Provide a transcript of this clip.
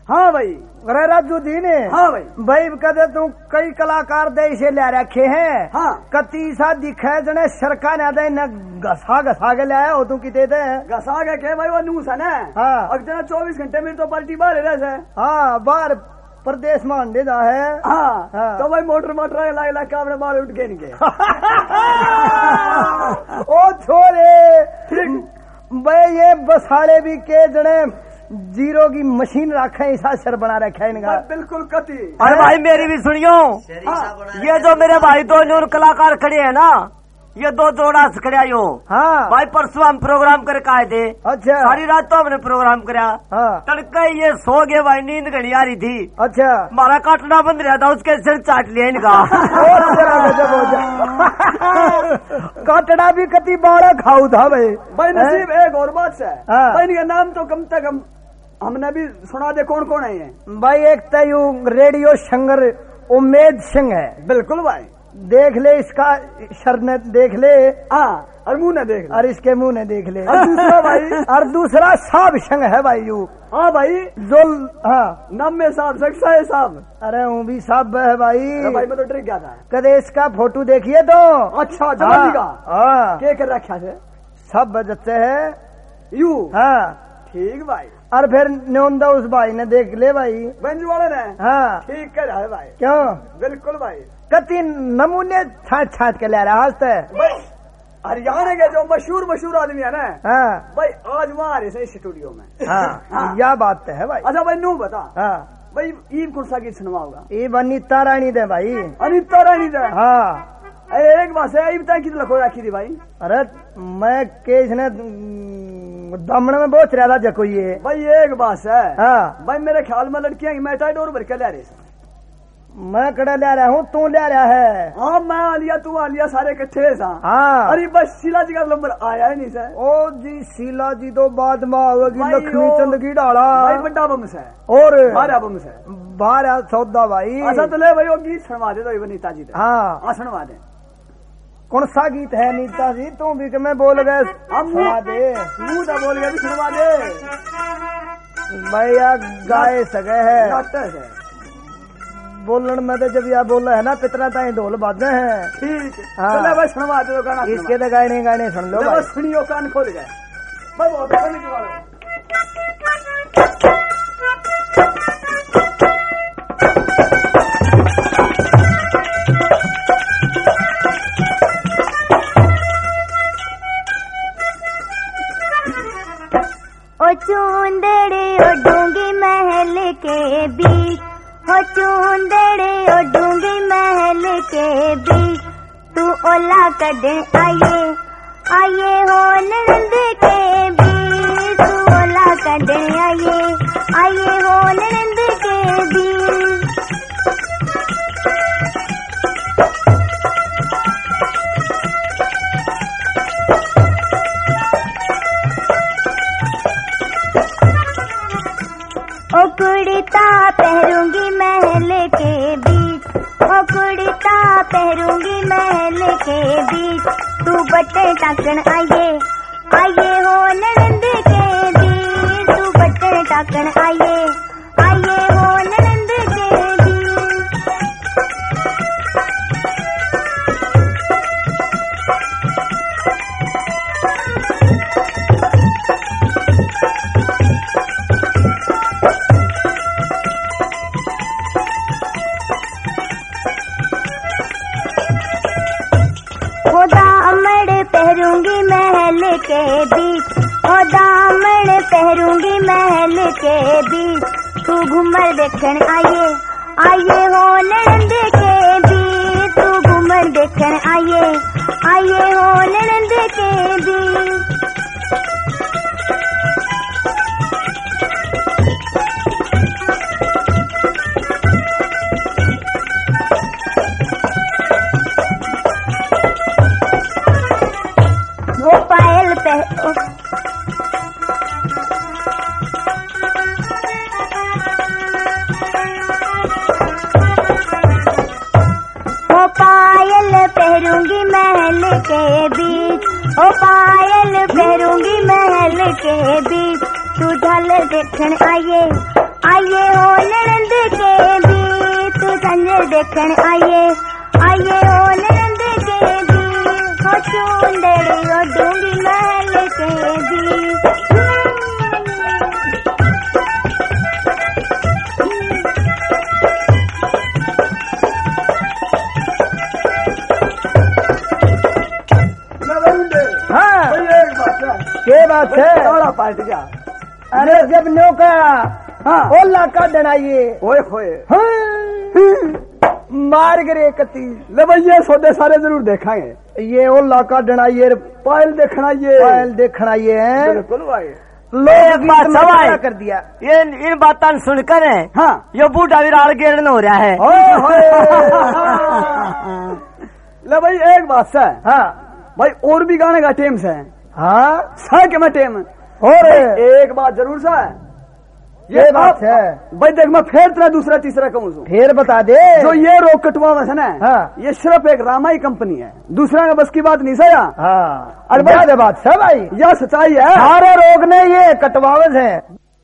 हाँ भाई। अरे राजू दी ने। हाँ भाई। भाई कहते तू कई कलाकार दे इसे ले रखे हैं। हाँ। कती सा दिखे जने सरका न दे न घसा घसा के लाया हो तू किते दे घसा के भाई वो नूस है ना। हाँ। अब जना 24 घंटे में तो पार्टी बाहर रहे। हाँ बाहर प्रदेश में अंडे जा है। हाँ। हाँ। तो भाई मोटर ला कामरे मारे उठ के इनके। ओ छोरे भाई ये बसाड़े भी के जने जीरो की मशीन रखे ऐसा सर बना रखा है इनका। बिल्कुल कति। अरे भाई मेरी भी सुनियो। ये जो मेरे भाई दो नूर कलाकार खड़े हैं ना, ये दो जोड़ा खड़े आयो। हाँ भाई परसों हम प्रोग्राम करके आए थे। अच्छा। सारी रात तो हमने प्रोग्राम करा। हाँ। तड़के ये सो गए भाई, नींद घड़ी आ रही थी। अच्छा। हमारा काटना बंद रहा था, उसके सिर चाट लिया इनका। काटना भी कति बाड़ा खाऊ था भाई। भाई नसीब एक और बात है। हाँ। भाई इनका नाम तो कम से कम हमने भी सुना दे कौन कौन है ये। भाई एक तयू रेडियो सिंगर उम्मेद सिंह है। बिल्कुल भाई। देख ले इसका सर ने देख ले। हाँ और मुंह ने देख ले। और इसके मुंह ने देख ले। और दूसरा भाई। और दूसरा साहब सिंह है भाई यू। हाँ भाई जो हाँ नाम में साहब सक्सा है साहब। अरे वो भी साहब है भाई। भाई मैं तो डर गया था। कदे इसका फोटो देखिए तो। अच्छा जवानी का। हाँ क्या कर रखा है सब बजते है यू। हाँ ठीक भाई। और फिर न्योंदा उस भाई ने देख ले भाई। बंजू वाले ने। हाँ ठीक कर रहा है भाई। क्यों बिल्कुल भाई। कति नमूने छाट छाट के ले रहा हंसते। भाई हरियाणा के जो मशहूर आदमी है ना। हाँ भाई आज वहाँ रहे स्टूडियो में। हाँ यह बात है भाई। अच्छा भाई नू बता। हाँ भाई ईद कौन सा गीत सुनवा होगा। ये अनीता रानी दे भाई। अनीता रानी दे। हाँ अरे एक बात है ई बता कितने लखो रखी थी भाई। अरे मैं केस ने दमन में बहुत रहा था जको ये। भाई एक बात है। हाँ भाई मेरे ख्याल में लड़कियां मेटाडोर भर के ले रहे। मैं कड़ा ले रहा हूँ तू ले रहा है। हाँ मैं आलिया तू आलिया सारे इकट्ठे सा। हाँ अरे बस शीला जी का नंबर आया ही नहीं सर। ओ जी शीला जी तो बाद में आओगी। भाई लक्ष्मी ओ- चंद की डाला। भाई बड्डा बम से और बारह बम से। बारह सौदा भाई। अच्छा तो ले भाई वो गीत सुनवा दे तो नीता जी दे। हाँ हाँ सुनवा दे। कौन सा गीत है नीता जी तू भी कि मैं बोल गए हम सुना दे मुंह तो बोल गया भी सुनवा दे। भैया गाय सगे है डॉक्टर है। बोलन में तो जब यह बोल है ना पितरा ताई ढोल बाजे हैं। ठीक है। हाँ। चलो भाई सुनवा दे तो गाना। इसके तो गाने सुन लो भाई। बस सुनियो कान खोल गए। भाई बहुत गाने की बात है। ओ चूंदड़े ओ डूंगी महल के बीच, हो चूंदड़े ओ डूंगी महल के बीच, तू ओला कढे आये आये हो नंद के बीच, तू ओला कढे आये आये हो नंद के बीच। ओ कुड़ता पहरूंगी महल के बीच, ओ कुड़ता पहरूंगी महल के बीच, तू बटे टाकन आये आये हो ननंद के बीच, तू बटे टाकन आये आये हो ननंद के बीच। दामड़ पहरूंगी महल के बीच, ओ दामड़ पहरूंगी महल के बीच, तू घूमर देखन आये आये हो ननंद के बीच, तू घूमर देखन आये आये हो ननंद के बीच। वो पायल वो पायल पहरूंगी महल के बीच, ओ पायल पहरूंगी महल के बीच, तू ढाल देखन आये आये हो देखण आइए आइए ओ नंद के दी हो चूंदड़ी ओ डूंगी महल के दी हाँ एक बात है के बात है थोड़ा पार्ट जा अरे जब नौका हाँ ओला का डनाइए ओए होए मार गिरे कती ले भाई ये सौदे सारे जरूर देखांगे ये ओला का डनाइए पायल देखना ये पायल देखना ये है बिल्कुल भाई एक बात सवाल कर दिया ये इन बातों सुनकर है हाँ ये बूढ़ा विराल गिरन हो रहा है ओए होए ले भाई एक बात है हाँ भाई और भी गाने का टेम्स है हाँ सा के मैं टेम और एक बात जरूर सा है ये बात है भाई देख मैं फिर तेरा दूसरा तीसरा कहूँ फिर बता दे जो ये रोक कटवा है ना हाँ ये सिर्फ एक रामाई कंपनी है दूसरा का बस की बात नहीं सया हाँ अरे अरे बात सब आई यह सच्चाई है सारे रोग ने ये कटवावज है